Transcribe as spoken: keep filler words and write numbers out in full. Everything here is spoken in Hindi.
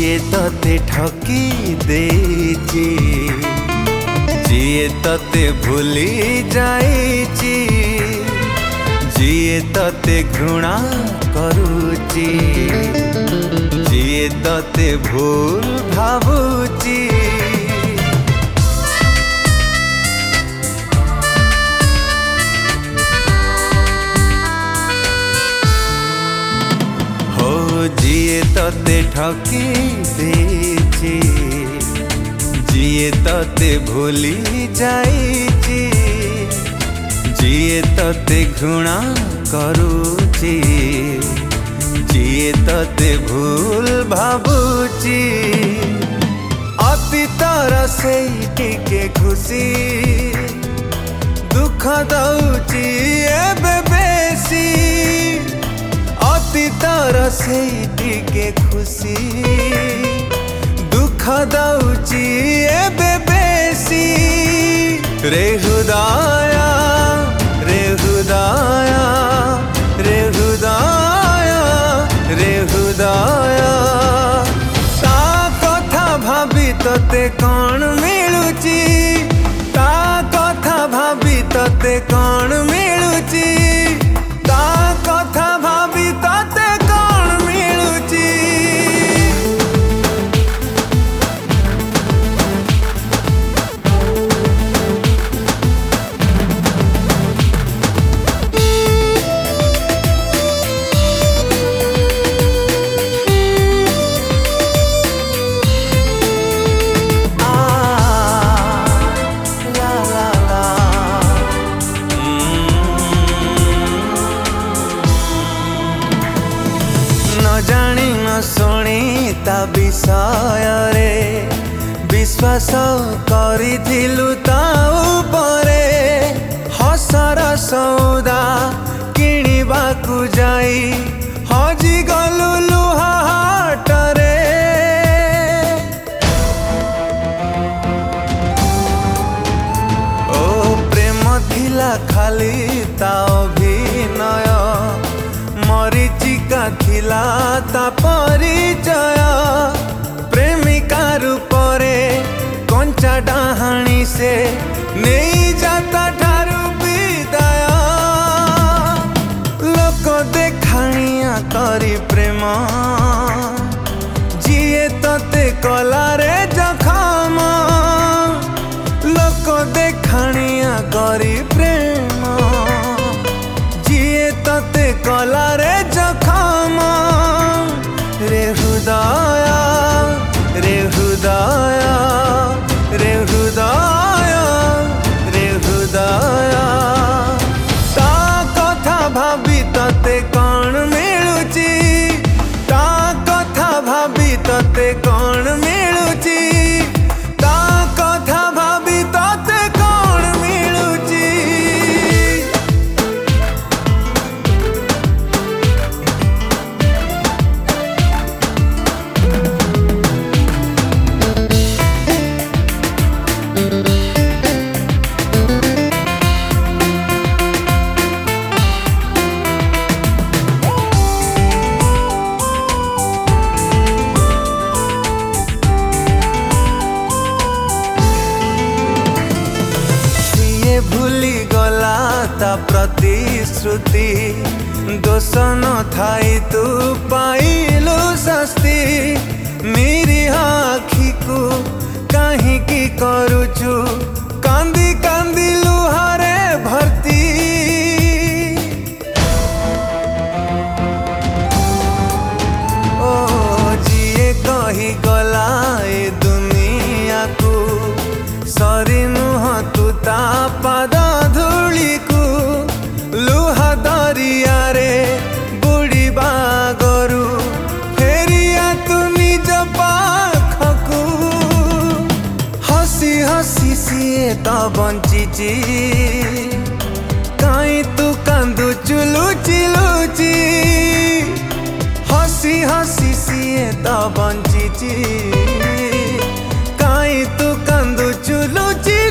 जिए तते ठकी देची जिए तते भूली जाइची जिए तते घृणा करूची जिए तते भूल भावुची हो जिए तते ठकी देची जिए तते भूली जाइची जिए तते घृणा करूची जिए तते भूल भावुची अतीतर सेई टिके खुशी दुख दउची एबे बेसी अतीतर सेई टिके खुशी दुख दउची एबे बेसी रे हृदया रे हृदया रे हृदया रे हृदया ता कथा भाबी तते कौन मिलुची ता कथा भाबी तते कौन मिलुची ता कथा भाबी तते कौन मिलुची जानी न शुणी ता विषय रे विश्वास करिथिलु ता उपरे हसर सौदा किणिबाकु जाई हजी गलु लुहा हाटरे ओ प्रेम थिला खाली ता अभिनय मरीचिका थिला ता परिचय प्रेमिका रूपरे कंचा डाहाणी से नहीं जाता ठारू विदाय लोक देखाणिया करी प्रेम जिए तते कला रे जखम लोक देखाणिया करी प्रेम जिए तते कला रे जखम रे हृदया रे हृदया रे हृदया रे हृदया ता कथा भाबी तते कौन मिलुची ता कथा भाबी तते कौन मिलुची ता कथा भाबी तते कौन मिलुची भूली गला ता प्रतिश्रुति दोष न थाई तू पाइलु शास्ति मेरी आखी को कहीं की करुचु कांदी कांदी लुहारे भर्ती ओ जिए कही गला ए दुनिया को सरी नुह तू ता पाद धूली को लुहा दरिया रे बुड़ी बागरू फेरिया तू निज पाखकू हसी हसी सीए तो बंचीची कहीं तू कांदु चुलुची लुची हसी हसी सीए तो बंचीची कहीं तू कांदु चुलुची